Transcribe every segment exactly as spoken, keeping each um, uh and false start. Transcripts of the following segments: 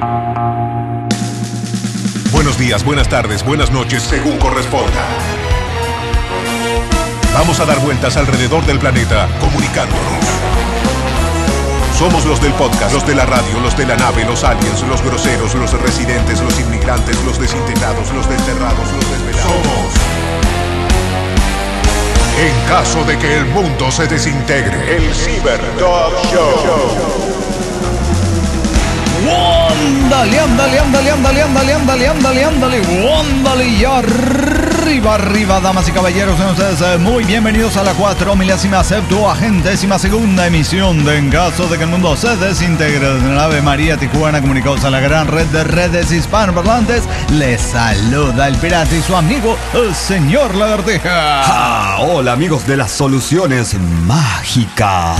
Buenos días, buenas tardes, buenas noches, según corresponda. Vamos a dar vueltas alrededor del planeta, comunicándonos. Somos los del podcast, los de la radio, los de la nave, los aliens, los groseros, los residentes, los inmigrantes, los desintegrados, los desterrados, los desvelados. Somos. En caso de que el mundo se desintegre, el Cyber Talk Show. Ándale, ándale, ándale, ándale, ándale, ándale, ándale, ándale, ándale, y arriba, arriba, damas y caballeros, sean ustedes muy bienvenidos a la cuatro milésima septuagentésima segunda emisión de En caso de que el mundo se desintegre de la Ave María Tijuana, comunicados a la gran red de redes hispanoparlantes. Les saluda el pirata y su amigo, el señor Lagartija. Ah, hola amigos de las soluciones mágicas.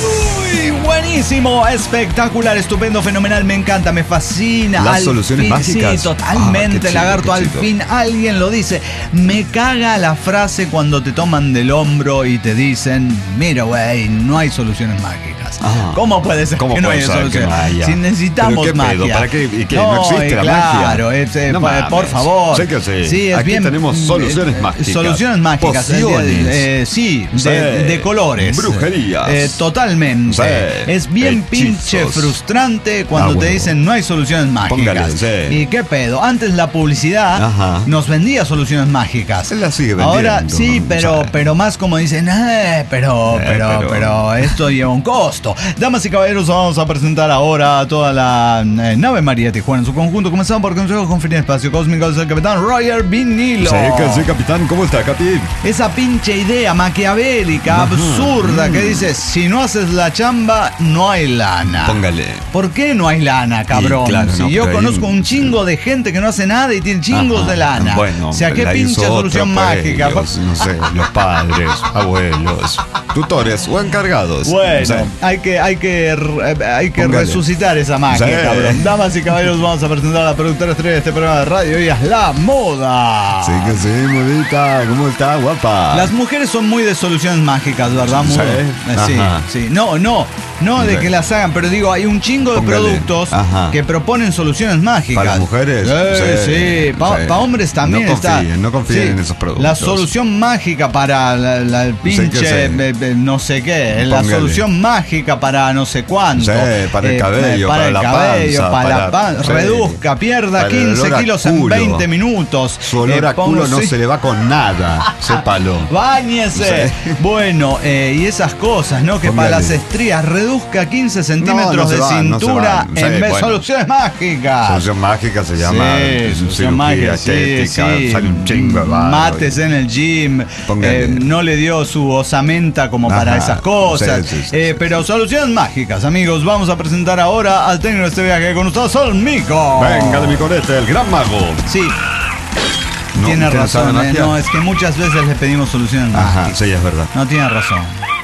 Uy, buenísimo, espectacular, estupendo, fenomenal, me encanta, me fascina. Las al soluciones fin, mágicas. Sí, totalmente, Ah, chido, Lagarto, al fin alguien lo dice. Me caga la frase cuando te toman del hombro y te dicen, mira, güey, no hay soluciones mágicas. Ah, ¿Cómo puede ser ¿cómo que no puede haya ser soluciones? que no haya? Si necesitamos ¿Pero qué magia. pedo? ¿Para qué? ¿Y qué? No, ¿No existe la claro, magia? es, eh, No por, mames. por favor. Sé que sí. Sí, es Aquí bien, tenemos soluciones eh, mágicas. Soluciones mágicas. Pociones. Eh, sí, Sí. de, de colores. Brujerías. Eh, totalmente. Sí. Es bien Hechizos. pinche frustrante cuando Ah, te bueno. dicen no hay soluciones mágicas. Póngale, sí. ¿Y qué pedo? Antes la publicidad Ajá. nos vendía soluciones mágicas. Se la sigue vendiendo. Ahora sí, pero, Sí. pero más como dicen, eh, pero, Eh, pero, pero, pero- esto lleva un costo. Damas y caballeros, vamos a presentar ahora a toda la eh, nave María Tijuana en su conjunto. Comenzamos por Consejo con Fin Espacio Cósmico, es el capitán Roger Vinilo. Sí, que sí, capitán. ¿Cómo está, Capi? Esa pinche idea maquiavélica, Ajá. absurda, que Mm. dice, si no haces la chamba, no hay lana. Póngale. ¿Por qué no hay lana, cabrón? Y claro, si no, yo pero hay conozco un- un chingo de gente que no hace nada y tiene chingos Ajá. de lana. Bueno, o sea, qué la pinche hizo otro solución por mágica. ellos, no sé, los padres, abuelos, tutores o encargados. Bueno, Sí. hay que, hay que, re- hay que Póngale. resucitar esa magia, Sí. cabrón. Damas y caballeros, vamos a presentar a la productora estrella de este programa de radio. Ella es La Moda. Sí, que sí, modita. ¿Cómo está, guapa? Las mujeres son muy de soluciones mágicas, ¿verdad, Sí. Mudo? Eh, Sí, Ajá. sí. No, no, no de Sí. que las hagan, pero digo, hay un chingo de Póngale. productos Ajá. que proponen soluciones mágicas. ¿Para mujeres? Eh, sí, Sí, para sí. hombres también No está. confíen, no confíen en esos productos. La solución mágica para la, la- el pinche, Sí, que sí. eh, eh, no sé qué, la Póngale. solución mágica para no sé cuánto. Sí, para el cabello, para el la cabello, panza, para, la para- panza. sí. Reduzca, pierda Para el quince olor a kilos en culo. veinte minutos. Su olor Eh, a culo pongo- no sí. se le va con nada, sépalo. Báñese. Sí. Bueno, eh, y esas cosas, ¿no? Que Póngale. para las estrías reduzca quince centímetros No, no se de van, no se cintura van. Sí, en vez de bueno. soluciones mágicas. Solución mágica se llama Sí, eh, solución cirugía mágica, sí, estética, sí. sale un chingo de barro. Mates en el gym. Póngale. eh, no le dio su osamenta como para Ajá. esas cosas. Sí, sí, sí, Eh, sí, pero soluciones mágicas, amigos. Vamos a presentar ahora al técnico de este viaje con ustedes, el Mico. Venga de mi corete, el gran mago. Sí. No, tiene ¿usted no sabe razón, eh, magia? no, es que muchas veces le pedimos soluciones Ajá, mágicas. sí, es verdad. No tiene razón.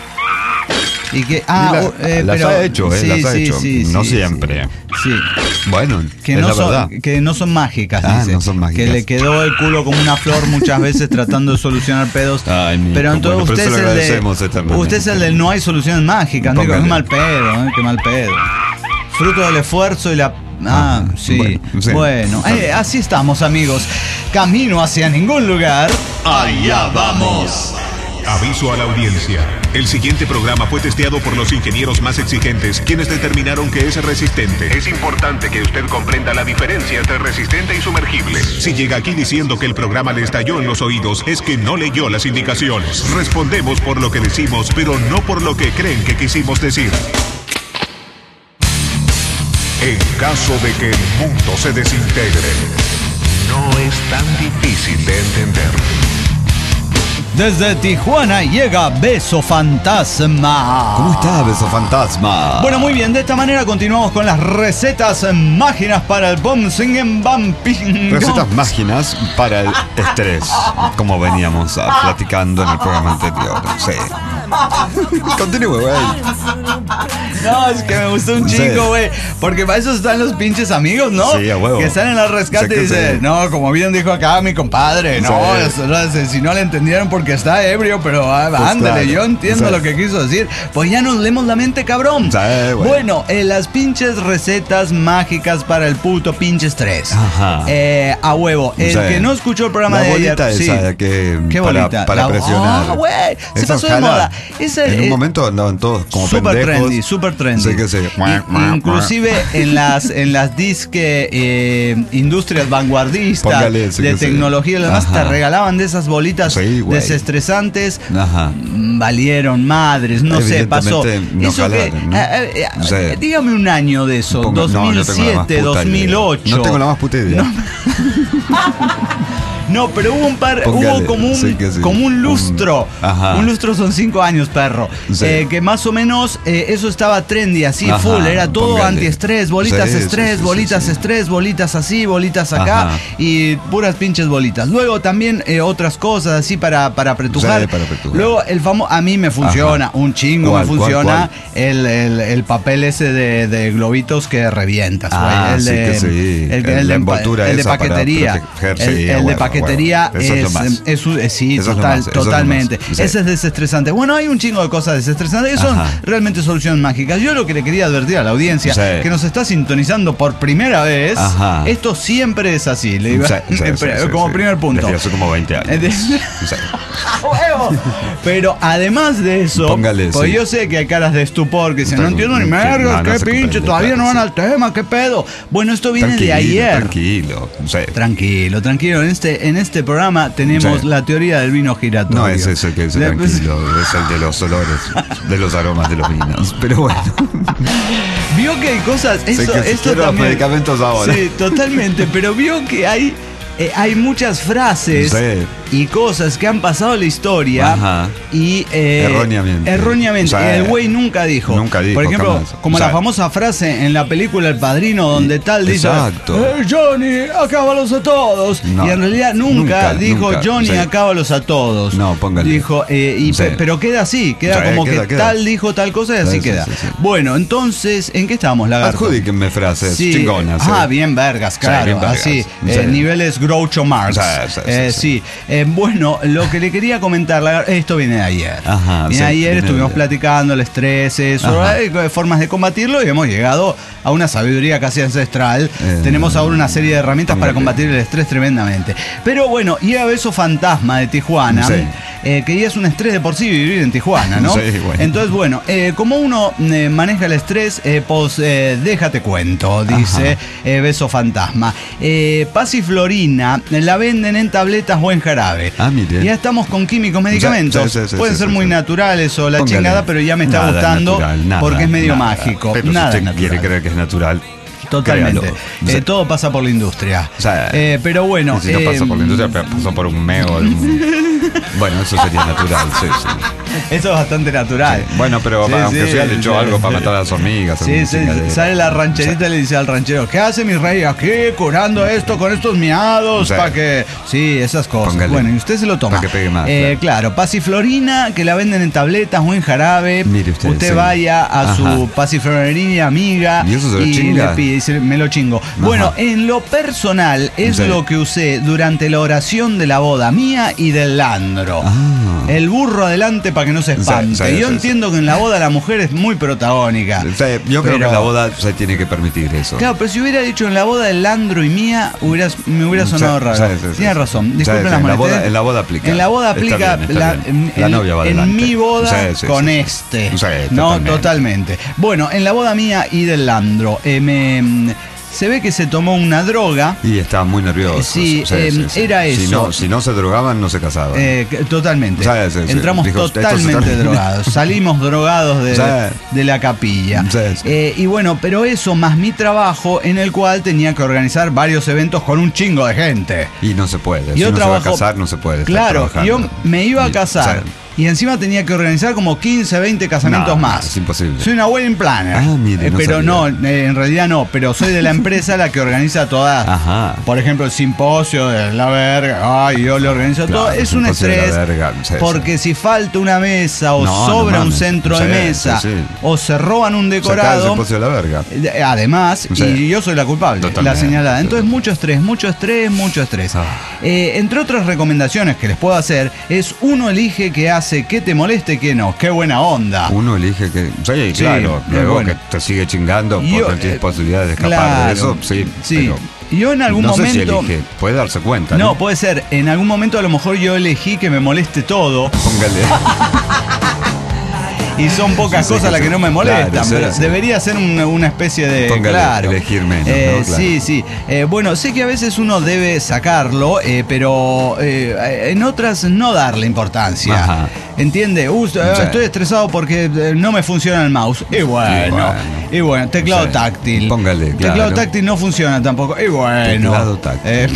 Y que, ah, Y la- uh, eh, las pero, ha hecho, eh, sí, las ha sí, hecho. sí, No sí, siempre. Sí, Bueno, que es no la son, verdad. que no son mágicas, Ah, dice. no son mágicas. Que le quedó el culo como una flor muchas veces tratando de solucionar pedos. Ay, Mico, pero entonces bueno, pero usted, se lo es el agradecemos de, eternamente. usted es el del no hay soluciones mágicas, Mico. Póngale. Qué mal pedo, eh, qué mal pedo. Fruto del esfuerzo y la... Ah, Ajá, sí. bueno, sí. Bueno, eh, así estamos, amigos. Camino hacia ningún lugar. Allá vamos. Aviso a la audiencia. El siguiente programa fue testeado por los ingenieros más exigentes, quienes determinaron que es resistente. Es importante que usted comprenda la diferencia entre resistente y sumergible. Si llega aquí diciendo que el programa le estalló en los oídos, es que no leyó las indicaciones. Respondemos por lo que decimos, pero no por lo que creen que quisimos decir. En caso de que el mundo se desintegre, no es tan difícil de entender. Desde Tijuana llega Beso Fantasma. ¿Cómo está, beso fantasma? Bueno, muy bien, de esta manera continuamos con las recetas máginas para el Bonsingen Bumping. Recetas máginas para el estrés, como veníamos ah, platicando en el programa anterior. Sí. Continúe, güey. No, es que me gustó un chico, güey. Porque para eso están los pinches amigos, ¿no? Sí, a huevo. Que salen al rescate Sé y que dicen, sí. no, como bien dijo acá mi compadre, no, Sí. eso no es- si no le entendieron porque está ebrio, pero ah, Pues ándale, claro. yo entiendo Sí. lo que quiso decir. Pues ya nos leemos la mente, cabrón. Sí, güey. Bueno, eh, las pinches recetas mágicas para el puto pinche estrés. Ajá. Eh, a huevo. El Sí. que no escuchó el programa La de bolita ayer. esa sí. que ¿Qué para, bolita? para La- presionar. Ah, güey, se Esa pasó de jala. moda. Esa, en eh, un momento andaban todos como Super pendejos. trendy, super trendy. Sí que sí. I- inclusive en las en las disque eh, industrias vanguardistas Póngale, sí de que sí. tecnología y demás Ajá. te regalaban de esas bolitas Sí, güey. desestresantes. Ajá. Mm, Valieron madres, no sé, pasó. Evidentemente no Eso que, jalaron, ¿no? eh, eh, eh, Sí. dígame un año de eso, Ponga- no, no tengo la más dos mil siete, puta dos mil ocho. idea. No tengo la más puta idea. No, pero hubo un par, Póngale, hubo como un, sí que sí. como un lustro. Un- ajá. Un lustro son cinco años, perro. Sí. Eh, que más o menos eh, eso estaba trendy, así, Ajá, full. Era todo póngale. antiestrés, bolitas Sí, sí, estrés, sí, sí, bolitas sí. estrés, bolitas así, bolitas acá. Ajá. Y puras pinches bolitas. Luego también eh, otras cosas así para, para apretujar. Sí, para apretujar. Luego el famoso, a mí me funciona, Ajá. un chingo ¿Cuál, me cuál, funciona cuál? El, el, el papel ese de, de globitos que revientas, güey. Ah, el sí de, que sí. El, El- el la de, envoltura el de esa para paquetería. proteger, el sí, el a de huevo, paquetería a huevo. Eso es lo es, más. es un- eh, sí, Eso es lo total, más, eso es lo totalmente. más, sí. Ese es desestresante. Bueno, hay un chingo de cosas desestresantes que son Ajá. realmente soluciones mágicas. Yo lo que le quería advertir a la audiencia Sí. que nos está sintonizando por primera vez, Ajá. esto siempre es así. Le digo, Sí, sí, sí, sí, como sí. primer punto. Desde hace como veinte años. Eh, de- Sí. ¡Huevo! Pero además de eso, Póngale, pues sí. yo sé que hay caras de estupor que dicen, no Está- entiendo ni no, mergas, no, no qué se pinche, comprende, todavía claro, no van sí. al tema, qué pedo. Bueno, esto viene Tranquilo, de ayer. Tranquilo. Sí. Tranquilo, tranquilo. En este, en este programa tenemos Sí. la teoría del vino giratorio. No es ese que dice De- tranquilo, es el de los olores, de los aromas de los vinos. Pero bueno, Vio que hay cosas. sé Eso, que si esto quiero los también. medicamentos ahora. Sí, totalmente. Pero vio que hay, eh, hay muchas frases Sí. y cosas que han pasado en la historia. Ajá. Y eh, Erróneamente. Erróneamente. O sea, el güey nunca dijo. nunca dijo, Por ejemplo, jamás. como O sea, la famosa frase en la película El Padrino, donde tal dice: exacto. "Eh, Johnny, acábalos a todos". No, y en realidad nunca, nunca, dijo nunca, Johnny, sí. acábalos a todos. No, póngale. Dijo, eh, y Sí. pe- pero queda así, queda Sí, como queda, que queda. tal dijo tal cosa y así Sí, sí, queda. sí, sí. Bueno, entonces, ¿en qué estábamos, lagarto? Adjudíquenme frases Sí. chingonas. Ah, ¿eh? bien vergas, Sí, claro. bien vergas. Así, Sí. eh, niveles Groucho Marx. Sí, sí, sí, Eh, sí. sí. Eh, bueno, lo que le quería comentar, lagar- esto viene de ayer. Ajá, Viene sí, de ayer, viene de estuvimos ayer. platicando el estrés, eso, Ajá. eh, formas de combatirlo y hemos llegado a una sabiduría casi ancestral. Eh, Tenemos ahora una serie de herramientas para póngale. combatir el estrés tremendamente. Pero bueno, y a Beso Fantasma de Tijuana, Sí. eh, que ya es un estrés de por sí vivir en Tijuana, ¿no? Sí, bueno. Entonces, bueno, eh, como uno eh, maneja el estrés, eh, pues eh, déjate cuento, dice eh, Beso Fantasma. Eh, Pasiflorina la venden en tabletas o en jarabe. Ah, mire. Ya estamos con químicos, medicamentos. Sí, sí, sí, Pueden sí, ser sí, muy sí. naturales o la Póngale. chingada, pero ya me está Nada gustando natural, nada, porque es medio nada. mágico. Pero Nada si es usted natural. quiere creer que es natural, Totalmente. créalo. Eh, Sí. todo pasa por la industria. O sea, Eh, pero bueno. Y si no eh, pasa por la industria, pero pasó por un meo. de un- Bueno, eso sería natural, sí, sí. Eso es bastante natural. Sí. Bueno, pero Sí, aunque sí, sea le echó sí, algo sí. para matar a las hormigas. Sí, alguna sí, chingadera. sale la rancherita y le dice al ranchero, ¿qué hace mi rey aquí curando esto con estos miados? Sí. Para que... Sí, esas cosas. Póngale. Bueno, y usted se lo toma. Para que pegue más, Eh, claro, pasiflorina, que la venden en tabletas o en jarabe. Mire usted, sí. vaya a Ajá. su pasiflorina amiga ¿Y eso se lo y chinga? le pide, dice, me lo chingo. Bueno, en lo personal es Sí. lo que usé durante la oración de la boda mía y del Landro. Ah. El burro adelante para que no se espante. Sí, sí, Yo sí, entiendo que en la boda la mujer es muy protagónica. O sea, yo creo Pero- que en la boda se tiene que permitir eso. Claro, pero si hubiera dicho en la boda de Landro y mía, hubieras- me hubiera sonado Sí, raro. sí, sí, sí, Tienes sí. razón. Sí, Disculpen sí, las en la molestias. boda- en la boda aplica. En la boda Está aplica bien, está la, bien. en, La en- novia va en adelante. mi boda Sí, sí, con sí, sí. este. Sí, no, totalmente. totalmente. Bueno, en la boda mía y del Landro, eh, me, se ve que se tomó una droga. Y estaba muy nervioso. Sí, eh, era Si eso. no, si no se drogaban, no se casaban. Eh, que- totalmente. Sí, sí, sí. Entramos Dijo, esto es totalmente totalmente- drogados. Salimos drogados de, Sí. de la capilla. Sí, sí. Eh, y bueno, pero eso más mi trabajo en el cual tenía que organizar varios eventos con un chingo de gente. Y no se puede. Yo si uno trabajo- se va a casar, no se puede. estar Claro, trabajando. yo me iba a Y- casar. sí. y encima tenía que organizar como quince, veinte casamientos No, más. es imposible. Soy una wedding planner. Ah, mire, Eh, no pero sabía. no, eh, en realidad no, pero soy de la empresa la que organiza todas. Ajá. Por ejemplo, el simposio de la verga. Ay, yo le organizo Claro, todo. Es un simposio de la estrés. verga, sí, porque si falta una mesa o No, sobra no un mames. centro Sí, de mesa sí, sí. o se roban un Sacá el decorado. simposio de la verga. Eh, Además, Sí. y yo soy la culpable, Totalmente. la señalada. Entonces, mucho estrés, mucho estrés, mucho estrés. Ah. Eh, entre otras recomendaciones que les puedo hacer es uno elige qué hace, qué te moleste, qué no. Qué buena onda. Uno elige que. Sí, Sí, claro. es Luego bueno. que te sigue chingando Yo, porque no tienes eh, posibilidad de escapar claro, de eso. Sí. sí. Pero Yo en algún no sé si momento. elige. Puede darse cuenta. No, No, puede ser. En algún momento a lo mejor yo elegí que me moleste todo. Póngale. Y son pocas Sí, cosas sí, las sí. que no me molestan, Claro, sí, pero sí. debería ser una, una especie de. Póngale, claro. elegir menos, Eh, ¿no? Claro. Sí, sí. Eh, bueno, sé que a veces uno debe sacarlo, eh, pero eh, en otras no darle importancia. Ajá. ¿Entiende? Uh, Sí. Estoy estresado porque eh, no me funciona el mouse. Y bueno. Y bueno. Y bueno, teclado Sí. táctil. Póngale, Teclado claro. táctil no funciona tampoco. Y bueno. Teclado táctil. Eh,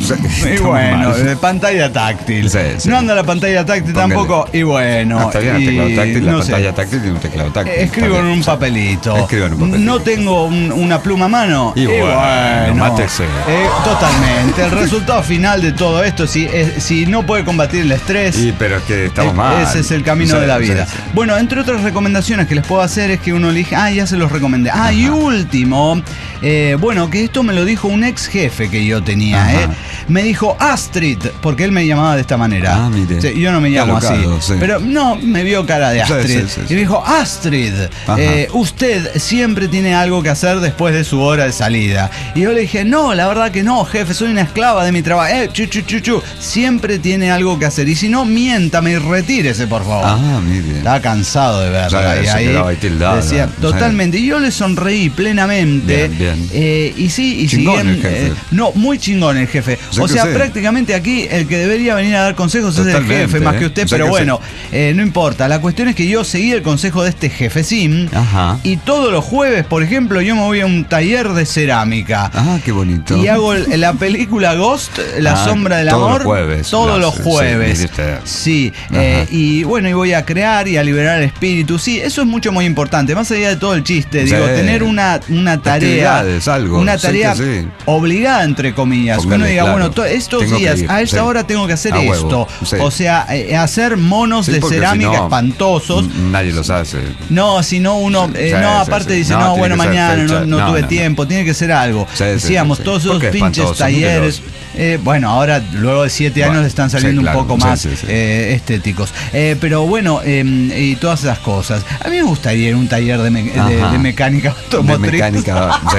y Está bueno, mal. eh, pantalla táctil. Sí, sí. No anda la pantalla táctil Póngale. tampoco. Y bueno. Ah, está bien, el y teclado táctil, la no sé. pantalla táctil tiene un teclado táctil. Escribo Está en bien. un papelito. Escribo en un papelito. No tengo un- una pluma a mano. Y bueno, mátese. Eh, totalmente. El resultado final de todo esto, si, es- si no puede combatir el estrés. Y pero es que estamos eh, mal. Ese es el camino Sí, de la sí, vida. sí. Bueno, entre otras recomendaciones que les puedo hacer es que uno elige. Ah, ya se los recomendé. Ah, y último. eh, bueno, que esto me lo dijo un ex jefe que yo tenía. Ajá. Eh. Me dijo Astrid, porque él me llamaba de esta manera. Ah, mire. Sí, yo no me Qué llamo alocado, así. sí. Pero no, me vio cara de Sí, Astrid. sí, sí, Y sí. me dijo, Astrid, Ajá. eh, usted siempre tiene algo que hacer después de su hora de salida. Y yo le dije, no, la verdad que no, jefe, soy una esclava de mi trabajo. Eh, chu, chu, chu, chu. Siempre tiene algo que hacer. Y si no, miéntame y retírese, por favor. Ah, mire. Estaba cansado de verla. Ya, y se ahí quedaba ahí tildado, decía, ¿no? totalmente. Y yo le sonreí plenamente. Bien, bien. Eh, y sí, y Chingón siguen, el jefe. eh, no, muy chingón el jefe. Sé O que sea, sé. prácticamente aquí el que debería venir a dar consejos es el Totalmente, jefe, más eh. que usted. Sé Pero que bueno, eh, no importa. La cuestión es que yo seguí el consejo de este jefe Sim. Ajá. Y todos los jueves, por ejemplo, yo me voy a un taller de cerámica. Ah, qué bonito. Y hago el- la película Ghost, La Ah, sombra del todos amor. los jueves Todos lo los hace, sí, jueves. mire usted. Sí. Ajá. eh, y bueno, y voy a crear y a liberar el espíritu. Sí, eso es mucho, muy importante. Más allá de todo el chiste, Sí. digo, tener una, una tarea. Actividades, algo. Una Sí tarea que sí. obligada, entre comillas. Que uno Póngale, diga, claro. bueno, to- estos Tengo que días, ir, a esta sí. hora tengo que hacer A esto. huevo, sí. O sea, eh, hacer monos Sí, de porque cerámica si no, espantosos. n- Nadie los hace. No, si no uno, eh, Sí, no, sí, aparte sí. dice, No, no, tiene bueno, que ser mañana no, fecha. no No, tuve no, no. tiempo, tiene que ser algo. Sí, sí, Decíamos, sí, sí. todos esos Porque es pinches espantoso, talleres. mírelos. eh, bueno, ahora luego de siete Bueno, años están sí, saliendo claro, un poco sí, más sí, sí. eh, estéticos. Eh, pero bueno, eh, y todas esas cosas. A mí me gustaría ir a un taller de, me- de- Ajá. de mecánica De automotriz. mecánica. Sí.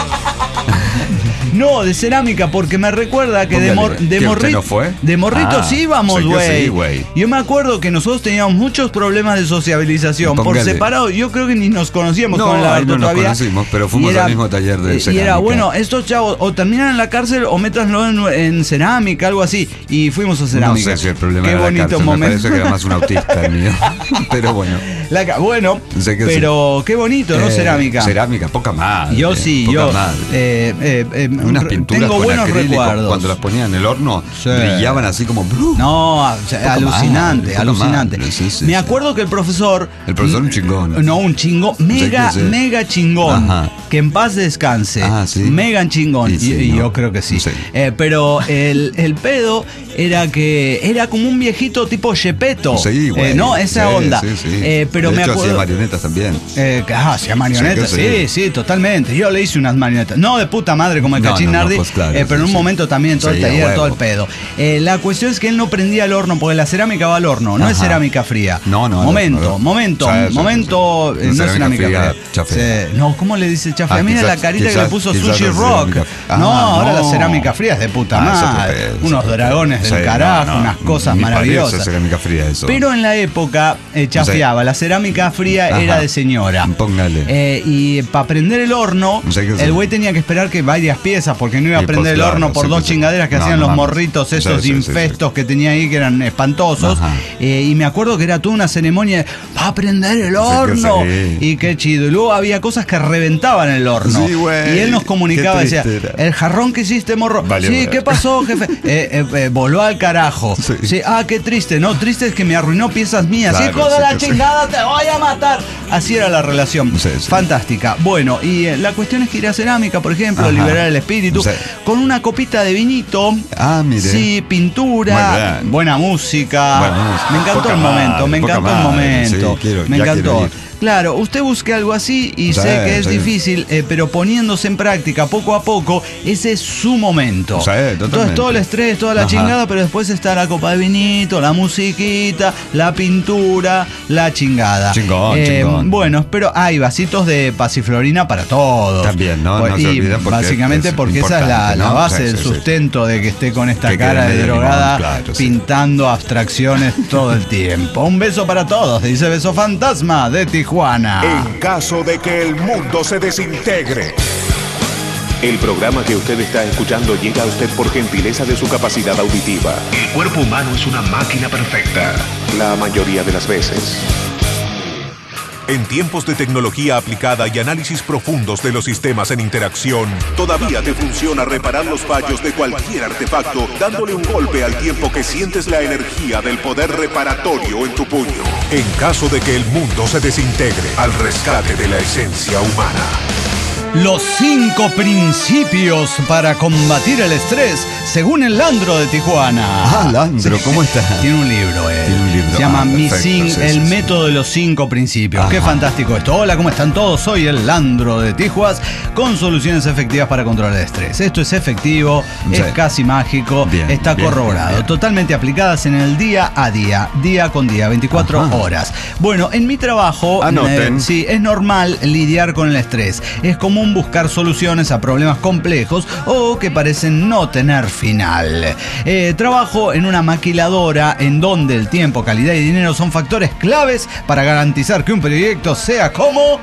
No, de cerámica, porque me recuerda que de, Póngale. mor- de ¿Que usted morrito. no fue? De morrito Ah, sí íbamos, sé que güey. sí, güey. Yo me acuerdo que nosotros teníamos muchos problemas de sociabilización. Por Póngale. separado, yo creo que ni nos conocíamos No, con el ahí lagarto no nos todavía. conocimos, pero fuimos Y era- al mismo taller de Y era, cerámica. bueno, estos chavos o terminan en la cárcel o métanlo en, en cerámica, algo así. Y fuimos a cerámica. No sé si el problema Qué era la bonito cárcel, me momento. parece que era más un autista el mío. Pero bueno. La ca- bueno, Sé que pero qué bonito, ¿no? Eh, cerámica. Cerámica, poca madre. Yo sí, poca yo madre. eh, eh, eh, Unas re- pinturas tengo con buenos acrílico, recuerdos. cuando las ponían en el horno, Sí. brillaban así como blue. No, o sea, Poca alucinante, madre, poca alucinante. madre, sí, sí, Me sí. acuerdo que el profesor. El profesor un chingón. No, un chingón. Mega, Sí, sí, sí. mega chingón. Ajá. Que en paz descanse. Ah, sí. Mega chingón. Y sí, y, y ¿no? yo creo que sí. Sí. Eh, pero el, el pedo era que era como un viejito tipo Gepetto. Sí, güey. Eh, ¿no? Esa Sí, onda. sí, sí. Eh, pero de me hecho, acuerdo. hacía marionetas también. Eh, que- ah, hacía marionetas, Sí, sí, que sí, sí. totalmente. Yo le hice unas marionetas. No de puta madre como el No, Cachín no, no, Nardi, pues claro, eh, pero en un sí, sí. momento también todo el Sí, a taller, huevo. todo el pedo. Eh, la cuestión es que él no prendía el horno, porque la cerámica va al horno, no es Ajá. cerámica fría. No, no, al Momento, horno, no. momento, Sí, sí, momento, sí, eh, sí. no es Cerámica cerámica fría, fría. chafé. Sí. No, ¿cómo le dice chafé? Ah, Mira quizás- la carita que quizás- le puso quizás Sushi es Rock. cerámica. no, Ah, ahora la no. cerámica fría es de puta Ah, es otro madre. pedo, es Unos otro dragones pedo. del Sí, carajo, no, no, unas cosas ni parece maravillosas. cerámica fría eso. Pero en la época eh, chafeaba, la cerámica fría Ajá. era de señora. Póngale. Eh, y para prender el horno, Sí, que sí. el güey tenía que esperar que varias piezas, porque no iba a Y, prender pues, el claro, horno por sí, dos pues, sí. chingaderas que No, hacían no los mames. morritos, Sí, esos sí, sí, infestos que tenía ahí, que eran espantosos. Ajá. Eh, y me acuerdo que era toda una ceremonia de, va a prender el que horno. sí. Y qué chido. Y luego había cosas que reventaban el horno. Sí, güey. Y él nos comunicaba, Qué decía, triste era. el jarrón que hiciste, morro. Vale, sí, vale. ¿qué pasó, jefe? Eh, eh, eh, voló Mándalo al carajo. Sí. Sí, ah, qué triste. No, triste es que me arruinó piezas mías. Claro, Hijo de sí, la sí. chingada, te voy a matar. Así era la relación. Sí, sí. Fantástica. Bueno, y eh, la cuestión es que ir a cerámica, por ejemplo, Ajá. liberar el espíritu, Sí. con una copita de vinito. Ah, mire. Sí, pintura, Muy bien. buena música. Buena música. Me encantó Poca el madre, momento, me poca encantó el madre. momento. Sí, quiero- me ya encantó. quiero ir. Claro, usted busque algo así y Sí, sé que es sí. difícil, eh, pero poniéndose en práctica poco a poco, ese es su momento. Sí, totalmente. Entonces todo el estrés, toda la Ajá. chingada, pero después está la copa de vinito, la musiquita, la pintura, la chingada. Chingón, Eh, chingón. Bueno, pero hay vasitos de pasiflorina para todos. También, ¿no? No y se olviden porque básicamente es porque esa es la, importante, la ¿no? base Sí, del sí, sí. sustento de que esté con esta Que cara quede de medio drogada limón, claro, sí. pintando abstracciones todo el tiempo. Un beso para todos, dice Beso Fantasma de Tijuana. En caso de que el mundo se desintegre. El programa que usted está escuchando llega a usted por gentileza de su capacidad auditiva. El cuerpo humano es una máquina perfecta, la mayoría de las veces. En tiempos de tecnología aplicada y análisis profundos de los sistemas en interacción, todavía te funciona reparar los fallos de cualquier artefacto, dándole un golpe al tiempo que sientes la energía del poder reparatorio en tu puño. En caso de que el mundo se desintegre, al rescate de la esencia humana. Los cinco principios para combatir el estrés, según el Landro de Tijuana. Ah, Landro, ¿cómo está? Tiene un libro, él. Tiene un libro. Se llama Ah, Mi perfecto, Cin- sí, El sí, sí. método de los cinco principios. Ajá. Qué fantástico esto. Hola, ¿cómo están todos? Soy el Landro de Tijuas, con soluciones efectivas para controlar el estrés. Esto es efectivo, Sí. es casi mágico, Bien, está bien, corroborado. bien, bien. Totalmente aplicadas en el día a día, día con día, veinticuatro Ajá. horas. Bueno, en mi trabajo, Anoten. eh, sí, es normal lidiar con el estrés. Es común buscar soluciones a problemas complejos o que parecen no tener final. Eh, trabajo en una maquiladora en donde el tiempo, calidad y dinero son factores claves para garantizar que un proyecto sea como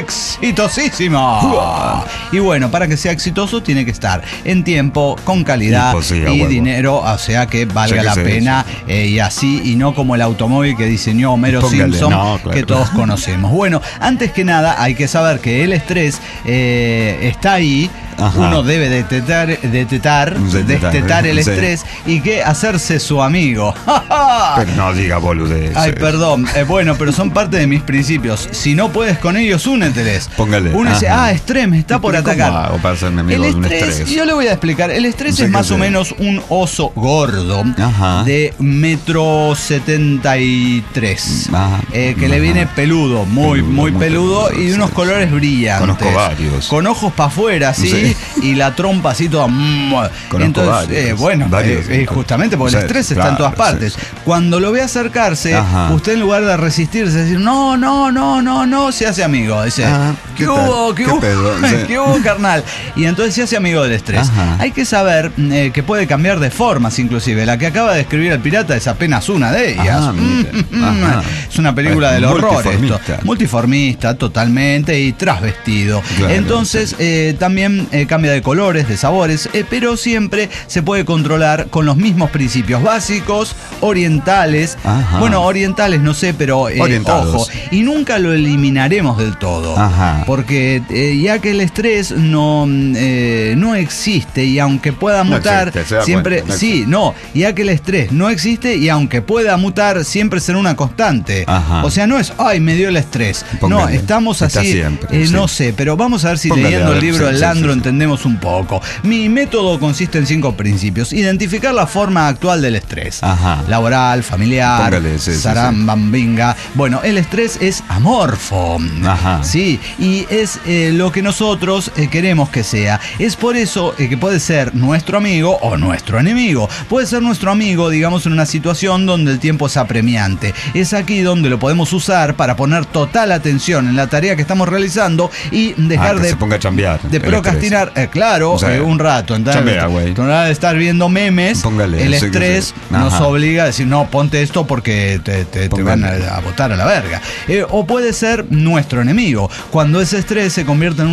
exitosísimo. Y bueno, para que sea exitoso tiene que estar en tiempo, con calidad Y, pues, sí, a y huevo. dinero, o sea que valga Sí, que la sí, pena eh, y así, y no como el automóvil que diseñó Homero Póngale, Simpson, no, claro. que todos conocemos. Bueno, antes que nada hay que saber que el estrés eh, está ahí. Ajá. Uno debe detectar, detectar, Detectar, destetar el sí. estrés y que hacerse su amigo. Pero no diga boludez. Ay, perdón. Eh, bueno, pero son parte de mis principios. Si no puedes con ellos, úneteles. Póngale. Únese. Ajá. Ah, estrés, me está ¿Y por pero cómo atacar. hago para hacerme amigo el de un estrés, estrés? yo le voy a explicar. El estrés No sé es qué más o hacer. menos un oso gordo Ajá. de metro setenta y tres. Ajá. eh, que le Ajá. viene peludo, muy, Peludo, muy muy peludo, peludo, y de unos sí, colores brillantes. Conozco varios. Con ojos para afuera, ¿sí? Sí. Y la trompa así toda. mm. Conozco Entonces, varios. eh, bueno, Varios. eh, eh, justamente porque Sí, el estrés está en claro, todas partes. sí. Cuando lo ve acercarse, Ajá. usted en lugar de resistirse, decir, no, no, no, no, no, se hace amigo. Dice, Ah, ¿qué, ¿qué hubo? tal? ¿Qué, ¿Qué hubo? pedo? Sí. ¿Qué hubo, carnal? Y entonces se hace amigo del estrés. Ajá. Hay que saber eh, que puede cambiar de formas, inclusive. La que acaba de escribir el pirata es apenas una de ellas. Ah, mire. Mm, Ajá. Es una película Es del horror esto. multiformista. Multiformista, totalmente, y trasvestido. Claro, Entonces, sí. eh, también eh, cambia de colores, de sabores, eh, pero siempre se puede controlar con los mismos principios básicos, orientales. Ajá. Bueno, orientales no sé, pero eh, Orientados. ojo, y nunca lo eliminaremos del todo. Ajá. Porque eh, ya que el estrés no, eh, no existe y aunque pueda No mutar, existe, se da siempre, cuenta, no sí, no, ya que el estrés no existe y aunque pueda mutar, siempre será una constante. Ajá. O sea, no es, ay, me dio el estrés. No, Póngale. estamos Está así, siempre, eh, sí. no sé, pero vamos a ver si Póngale, leyendo a el ver, libro sí, del sí, Landro sí, sí. entendemos un poco. Mi método consiste en cinco principios. Identificar la forma actual del estrés. Ajá. Laboral, familiar, Póngale, sí, sí, zarambambinga. Bueno, el estrés es amorfo. Ajá. Sí, y es eh, lo que nosotros eh, queremos que sea. Es por eso eh, que puede ser nuestro amigo o nuestro enemigo. Puede ser nuestro amigo, digamos, en una situación donde el tiempo es apremiante. Es aquí donde lo podemos usar para poner total atención en la tarea que estamos realizando y dejar Ah, que de, se ponga a chambear. de el procrastinar, eh, claro, O sea, eh, un rato. Entonces, chambea, güey. en lugar de estar viendo memes, Póngale, el sí que estrés sí. nos Ajá. obliga a decir, no, ponte esto porque te, te- te Póngale. van a, a botar a la verga. Eh, o puede ser nuestro enemigo, cuando ese estrés se convierte en una carga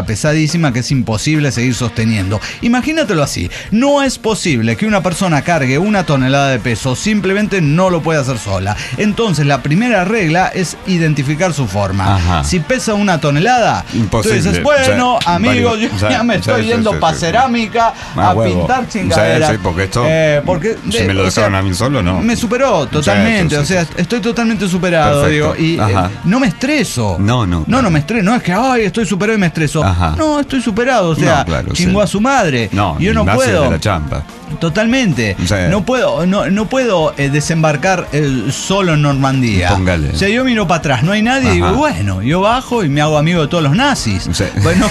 carga pesadísima que es imposible seguir sosteniendo. Imagínatelo así, no es posible que una persona cargue una tonelada de peso, simplemente no lo puede hacer sola. Entonces la primera regla es identificar su forma. Ajá. Si pesa una tonelada, imposible. tú dices, bueno, O sea, amigo, varios, yo o sea, ya me o sea, estoy sí, yendo sí, para sí, cerámica sí. a huevo. pintar chingaderas. Sí, sí, porque esto, Eh, porque si de- me lo o dejaron sea, a mí solo, ¿no? me superó totalmente, Sí, sí, o sea, sí. estoy totalmente superado, Perfecto. digo, y Ajá. eh, no me estreso. No, no, No, claro. no me estreso, no es que, ay, estoy superado y me estreso. Ajá. No, estoy superado, o sea, No, claro, chingó sí. a su madre. No, yo no más es puedo. de la chamba. Totalmente. Sí. No puedo, no, no puedo eh, desembarcar eh, solo en Normandía. Póngale. O sea, yo miro para atrás, no hay nadie y digo, Ajá. bueno, yo bajo y me hago amigo de todos los nazis. Sí. Bueno,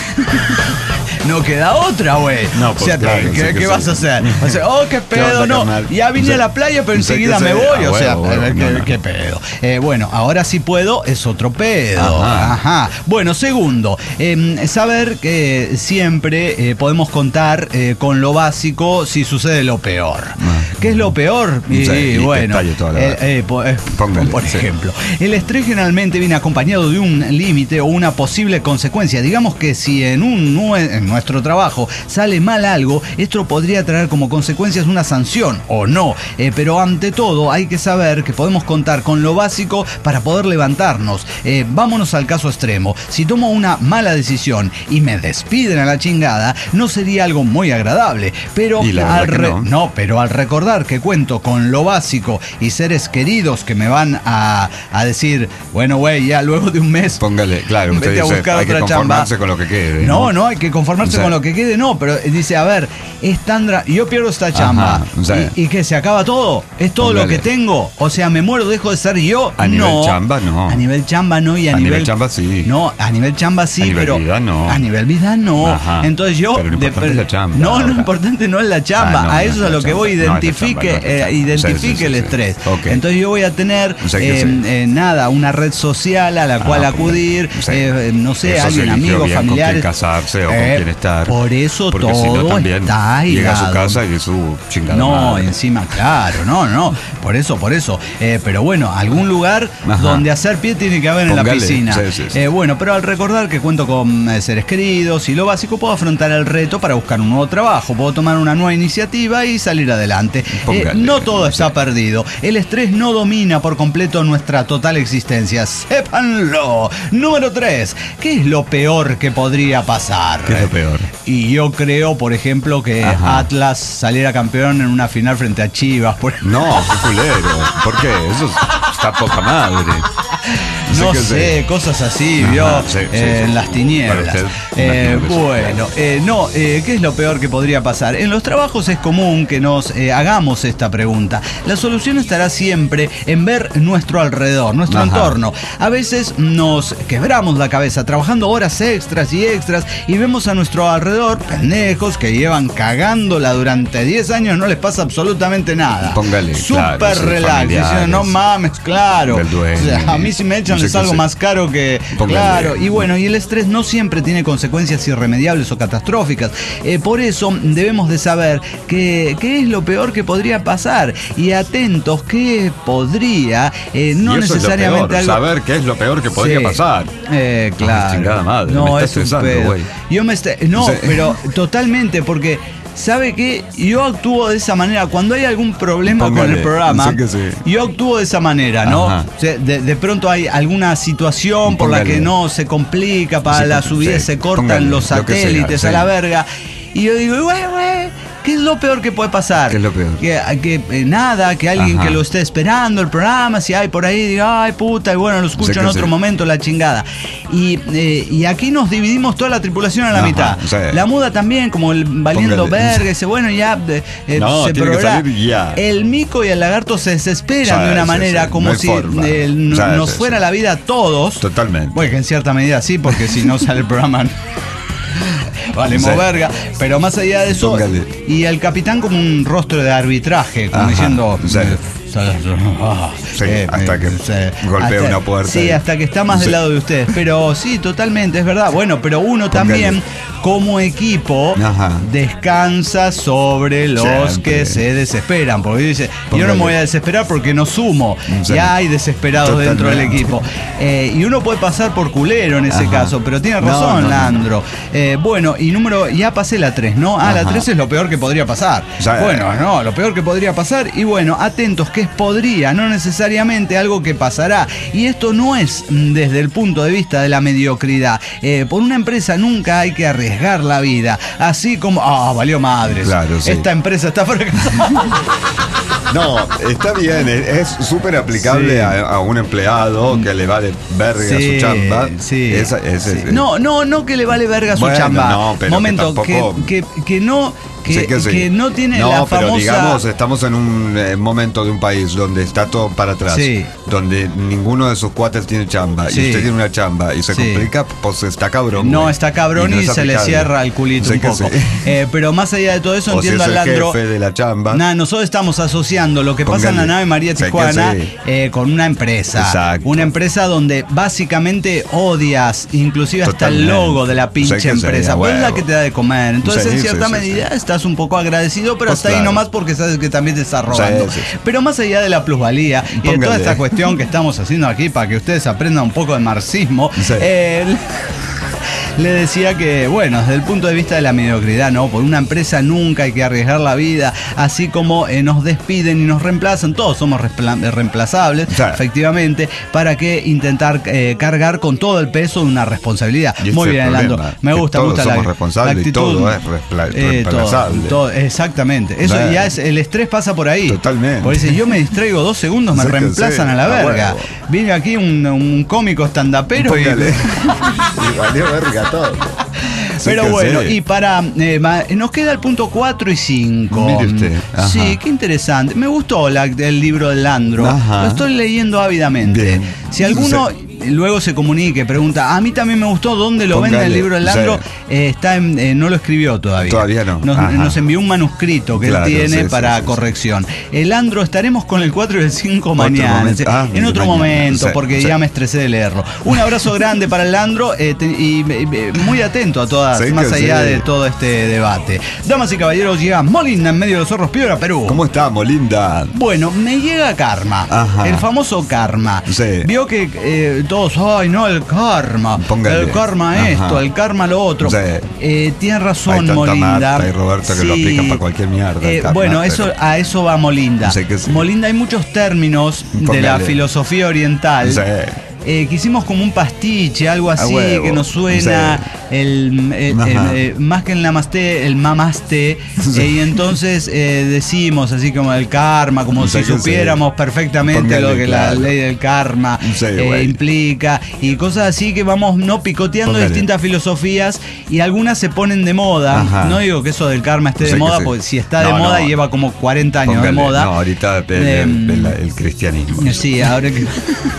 no queda otra, güey. No, o pues, sea, claro, ¿qué, sí qué que vas sí. a hacer? O sea, oh, qué ¿Qué vas pedo, a no. carnal? Ya vine Sí. a la playa, pero Sí, enseguida que me sí. voy. Ah, o sea, huevo, huevo, ¿qué, no, no. qué pedo? Eh, bueno, ahora sí puedo, es otro pedo. Ajá. Ajá. Bueno, segundo, eh, saber que siempre eh, podemos contar eh, con lo básico si sucede lo peor. ¿Qué es lo peor? Sí, Y, y que bueno, estalle toda la eh, base. eh, po- eh, Póngale, por sí. ejemplo, el estrés generalmente viene acompañado de un límite o una posible consecuencia. Digamos que si en, un, nue- en nuestro trabajo sale mal algo, esto podría traer como consecuencias una sanción o no. Eh, pero ante todo hay que saber que podemos contar con lo básico para poder levantarnos. Eh, vámonos al caso extremo. Si tomo una mala decisión y me despiden a la chingada, no sería algo muy agradable. Pero Y la al verdad que re- no. no, pero al recordar que cuento con lo básico y seres queridos que me van a, a decir, bueno, güey, ya luego de un mes Póngale, claro, usted vete a dice, buscar hay que otra chamba. conformarse con lo que quede. No, no, hay que conformarse O sea, con lo que quede, no, pero dice, a ver, es tan dra- yo pierdo esta chamba. Ajá, o sea, y, y que se acaba todo, es todo póngale. lo que tengo. O sea, me muero, dejo de ser yo. A nivel no. chamba, no. A nivel chamba no y a, A nivel chamba, sí. No, a nivel chamba sí, A nivel pero vida, no. a nivel vida no. Ajá. Entonces yo Pero lo importante es la chamba, No, ahora. lo importante no es la chamba, Ah, no, a no eso es es a la lo que chamba. voy, No es la identifique, chamba, no es la eh, chamba. identifique Sí, sí, sí, el sí. estrés. Ok. Entonces yo voy a tener O sea que eh, sí. eh, nada, una red social a la cual Ah, acudir, sí. eh, no sé, Eso alguien, se eligió amigos, bien familiares. con quién casarse o con Eh, quién estar. Por eso Porque si no, todo también está llega a su hilado. casa y es su chingada No, madre. encima, claro, no, no, por eso, por eso. Eh, pero bueno, algún lugar Ajá. donde hacer pie tiene que haber en Póngale, la piscina. sí, sí, sí. Eh, bueno, pero al recordar que cuento con eh, seres queridos y lo básico, puedo afrontar el reto para buscar un nuevo trabajo, puedo tomar una nueva iniciativa y salir adelante. Eh, Póngale, no todo está sí. perdido. El estrés no domina por completo nuestra total existencia. Sépanlo. Número tres. ¿Qué es lo peor que podría pasar? ¿Qué es lo peor? Y yo creo, por ejemplo, que Ajá. Atlas saliera campeón en una final frente a Chivas. Por... No, qué culero. ¿Por qué? Eso es- está poca madre. No qué sé, cosas así, Ajá, vio, sí, sí, eh, sí. en las tinieblas. Para usted, Eh, imagino que sí. bueno, eh, no, eh, ¿qué es lo peor que podría pasar? En los trabajos es común que nos eh, hagamos esta pregunta. La solución estará siempre en ver nuestro alrededor, nuestro Ajá. entorno. A veces nos quebramos la cabeza trabajando horas extras y extras y vemos a nuestro alrededor pendejos que llevan cagándola durante diez años, no les pasa absolutamente nada. Póngale, Súper claro, sí, relax, familiares. diciendo, no mames, claro. Del dueño. O sea, a mí si me echan No sé les qué algo sé. más caro que... Póngale. Claro, y bueno, y el estrés no siempre tiene consecuencias irremediables o catastróficas. Eh, por eso debemos de saber que, qué es lo peor que podría pasar. Y atentos, qué podría, eh, no Y eso necesariamente es lo peor, algo... saber qué es lo peor que podría Sí. pasar. Eh, claro. chingada madre, no, me está es un estresando, pedo. güey. Yo me est- No, Sí. pero totalmente, porque... ¿Sabe qué? Yo actúo de esa manera. Cuando hay algún problema con Póngale, el programa, sé que sí. yo actúo de esa manera, ¿no? Ajá. O sea, de, de pronto hay alguna situación por la Póngale. que no se complica, para Sí, la sí, subida se cortan póngale, los lo que sea, satélites sí. a la verga. Y yo digo, güey, güey, ¿qué es lo peor que puede pasar? ¿Qué es lo peor? Que, que, eh, nada, que alguien Ajá. que lo esté esperando el programa, si hay por ahí, diga, ay puta, y bueno, lo escucho Sé en que otro sí. momento, la chingada. Y, eh, y aquí nos dividimos toda la tripulación a la Ajá, mitad. sí. La muda también, como el valiendo Póngale. verga, dice, bueno, ya eh, eh, No, se tiene que programa. salir ya. El mico y el lagarto se desesperan Sí, de una sí, manera sí, como no hay si forma. eh, Sí, nos sí, fuera sí. la vida a todos. Totalmente. Bueno, que en cierta medida sí, porque si no sale el programa. Valemos Sí. verga, pero más allá de eso, Póngale. y el capitán como un rostro de arbitraje, como Ajá, diciendo, sí. eh, ah, Sí, eh, hasta eh, que sí, golpea hasta- una puerta Sí, y- hasta que está más Sí. del lado de ustedes. Pero sí, totalmente, es verdad. Bueno, pero uno Póngale. también como equipo, ajá, descansa sobre los Siempre. que se desesperan. Porque dice, Póngale. yo no me voy a desesperar porque no sumo. Sí. Ya hay desesperados Totalmente. dentro del equipo. Eh, y uno puede pasar por culero en ese ajá. caso, pero tiene razón, no, no, Landro. No. Eh, bueno, y número, ya pasé la tres, ¿no? Ah, ajá. la tres es lo peor que podría pasar. Sí. Bueno, no, lo peor que podría pasar. Y bueno, atentos, que es podría, no necesariamente algo que pasará. Y esto no es desde el punto de vista de la mediocridad. Eh, por una empresa nunca hay que arriesgar la vida. Así como, ah, oh, valió madres. Claro, sí. Esta empresa está fracasada. No, está bien, es súper aplicable sí. a, a un empleado que le vale verga sí, su chamba. Sí, esa, esa, sí. Es, no, no, no que le vale verga su bueno, chamba. No, pero Momento, que, tampoco... que, que, que no... Que, sí que, sí. que no tiene no, la famosa... pero digamos, estamos en un eh, momento de un país donde está todo para atrás, sí. donde ninguno de sus cuates tiene chamba, sí. y usted tiene una chamba, y se sí. complica, pues está cabrón. No, güey. está cabrón y, no y se le cierra el culito sí un poco. Sí. Eh, pero más allá de todo eso, o entiendo si es el a Landro... jefe de la chamba. Nada, nosotros estamos asociando lo que Póngale. pasa en la nave María Tijuana sí. eh, con una empresa. Exacto. Una empresa donde básicamente odias, inclusive hasta Totalmente. el logo de la pinche empresa, pues es la que te da de comer. Entonces, sí, en cierta sí, medida, sí, sí. estás un poco agradecido, pero pues hasta claro. ahí nomás porque sabes que también te está robando. Sí, sí. Pero más allá de la plusvalía y Póngale. de toda esta cuestión que estamos haciendo aquí para que ustedes aprendan un poco de marxismo, sí. eh, le decía que, bueno, desde el punto de vista de la mediocridad, ¿no? Por una empresa nunca hay que arriesgar la vida, así como eh, nos despiden y nos reemplazan, todos somos reemplazables, claro. efectivamente, para que intentar eh, cargar con todo el peso de una responsabilidad. Muy bien, Lando, me gusta, me gusta la, la actitud. Y todo es reemplazable. Eh, todo, todo, exactamente. Eso claro. ya es, el estrés pasa por ahí. Totalmente. Porque si yo me distraigo dos segundos, me reemplazan sí. a la verga. Ah, Viene aquí un, un cómico estandapero y... y valió verga todo. Pero sí bueno, sí. y para eh, nos queda el punto cuatro y cinco. Mire usted. Ajá. Sí, qué interesante. Me gustó la, el libro de Landro. Ajá. Lo estoy leyendo ávidamente. Bien. Si alguno sí. luego se comunique, pregunta, a mí también me gustó, ¿dónde lo Póngale. vende el libro de Landro? Sí. Eh, está en, eh, no lo escribió todavía. Todavía no. Nos, nos envió un manuscrito que claro, él tiene sí, para sí, corrección. Sí. El Landro, estaremos con el cuatro y el cinco mañana. Ah, en otro mañana. momento, sí, porque sí. ya me estresé de leerlo. Un abrazo grande para el Landro eh, te, y eh, muy atento a todas, sí, más allá sí. de todo este debate. Damas y caballeros, llega Molinda en medio de los zorros, Piedra, Perú. ¿Cómo está, Molinda? Bueno, me llega Karma. Ajá. El famoso Karma. Sí. Vio que eh, todos, ay no, el karma, Póngale. el karma Ajá. esto, el karma lo otro. Sí. Eh, tiene razón, Hay Molinda. Marta y Roberto que sí. lo aplican para cualquier mierda. Eh, karma, bueno, pero... eso a eso va Molinda. Sí sí. Molinda, hay muchos términos Póngale. de la filosofía oriental. Sí. Eh, que hicimos como un pastiche, algo así, que nos suena sí. el, el, el, el más que el namaste, el mamaste, sí. eh, y entonces eh, decimos así como el karma, como sí, si supiéramos sí. perfectamente Póngale, lo que claro. la ley del karma sí, eh, implica, y cosas así que vamos no picoteando Póngale. distintas filosofías, y algunas se ponen de moda. Ajá. No digo que eso del karma esté sí, de moda, sí. porque si está no, de moda no. lleva como cuarenta años Póngale. de moda. No, ahorita el, eh, el, el, el cristianismo. Sí, ahora que...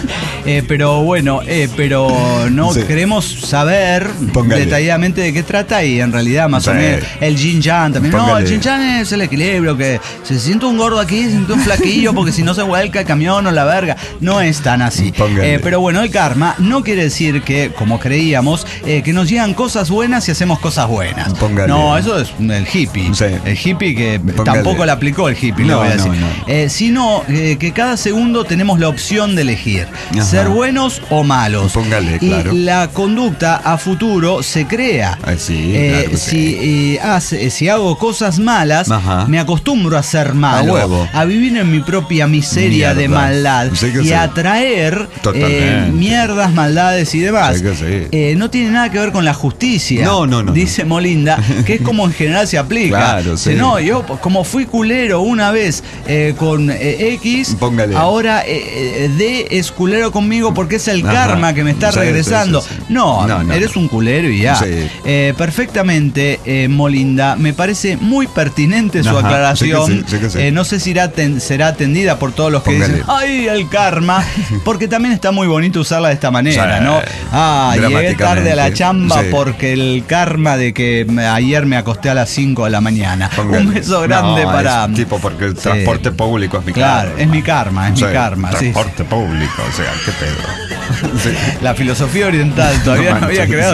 eh, pero bueno, eh, pero no sí. queremos saber Póngale. detalladamente de qué trata, y en realidad más sí. o menos el yin yang también. Póngale. No, el yin yang es el equilibrio, que se siente un gordo aquí, se siente un flaquillo porque si no se vuelca el camión o la verga. No es tan así. Eh, pero bueno, el karma no quiere decir que, como creíamos, eh, que nos llegan cosas buenas y hacemos cosas buenas. Póngale. No, eso es el hippie. Sí. El hippie que Póngale. tampoco le aplicó el hippie, no, le voy a decir. No, no. Eh, sino eh, que cada segundo tenemos la opción de elegir. Ajá. Ser buenos o malos. Póngale, y claro. la conducta a futuro se crea. Ay, sí, eh, claro si, sí. eh, hace, si hago cosas malas, Ajá. me acostumbro a ser malo, a, a vivir en mi propia miseria Mierda. de maldad sí y sí. a atraer eh, mierdas, maldades y demás. Sí sí. Eh, no tiene nada que ver con la justicia, no, no, no, dice Molinda, que es como en general se aplica. Claro, sí. No, yo como fui culero una vez eh, con eh, X, Póngale. ahora eh, D es culero conmigo porque es el Ajá. karma que me está sí, regresando. Sí, sí, sí. No, no, no, eres no. un culero y ya. Sí. Eh, perfectamente, eh, Molinda, me parece muy pertinente su Ajá. aclaración. Sí sí, sí sí. Eh, no sé si irá ten, será atendida por todos los que Póngale. dicen, ay, el karma, porque también está muy bonito usarla de esta manera, sí. ¿no? Ah, llegué tarde a la chamba sí. porque el karma de que ayer me acosté a las cinco de la mañana. Póngale. Un beso grande no, para... Es tipo, porque el transporte sí. público es mi claro, karma. Claro, es mi karma, es sí. mi karma. Transporte sí. público, o sea, qué pedo. Sí. La filosofía oriental todavía no, no había creado los conceptos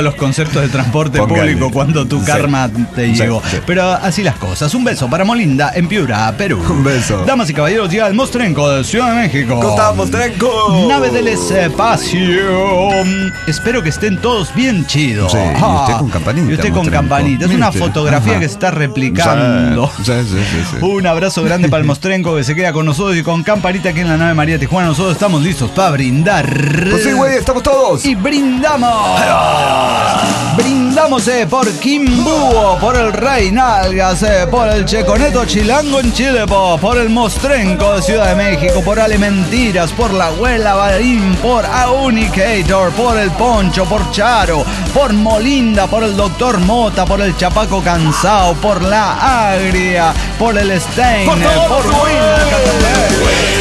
concepto de transporte Póngale. público cuando tu karma sí. te llegó. Sí, sí. Pero así las cosas. Un beso para Molinda en Piura, Perú. Un beso. Damas y caballeros, llega el Mostrenco de Ciudad de México. ¿Cómo estás, Mostrenco? Nave del espacio. Espero que estén todos bien chidos. Sí, y usted con campanita. Y usted con campanita. Es una fotografía Ajá. que se está replicando. Sí, sí, sí, sí. Un abrazo grande para el Mostrenco que se queda con nosotros y con campanita aquí en la nave María Tijuana. Nosotros estamos listos para brindar. Pues sí, güey, estamos todos. Y brindamos. Brindamos eh, por Kimbuo, por el Rey Nalgas, eh, por el Checoneto Chilango en Chile, po, por el Mostrenco de Ciudad de México, por Alementiras, por la Abuela Barín, por Aunicator, por el Poncho, por Charo, por Molinda, por el Doctor Mota, por el Chapaco Cansao, por la Agria, por el Stein, por, todo, por Will.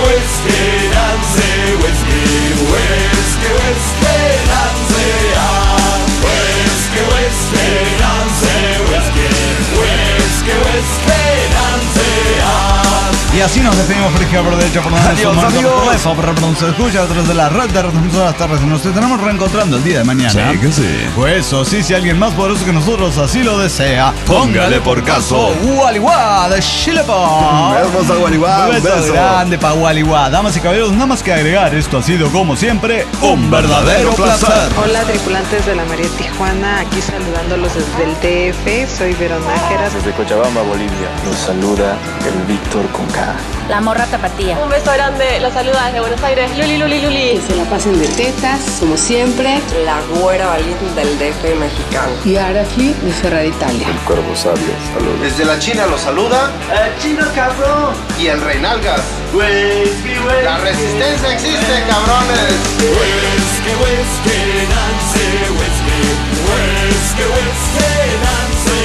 Y así nos despedimos, Frigio, por derecho, por donde Adiós, amigos. por donde se escucha, a través de la red de retransmisoras tardes. Nos estaremos reencontrando el día de mañana. Sí, que sí. Pues eso, sí, si alguien más poderoso que nosotros así lo desea, póngale por caso. Gualiguá de Chilepo. Hermosa Gualiguá. Un beso, beso grande para Gualiguá. Damas y caballeros, nada más que agregar, esto ha sido como siempre un verdadero placer. Hola, tripulantes de la María Tijuana, aquí saludándolos desde el D F. Soy Veronájeras. Desde Cochabamba, Bolivia, los saluda el Víctor Conca. La morra tapatía. Un beso grande, los saluda desde Buenos Aires, Luli, Luli, Luli. Que se la pasen de tetas, como siempre. La güera valiente del D F mexicano. Y Arafli de Ferrari Italia. El Cuervo Sabio, saludos. Desde la China los saluda el Chino Cabrón y el Rey Nalgas. Whisky, whisky. La resistencia existe, cabrones. Whisky, whisky, Nancy, whisky. Whisky, whisky, Nancy.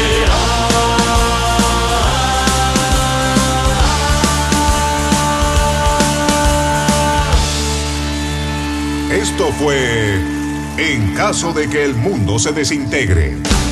Esto fue En caso de que el mundo se desintegre.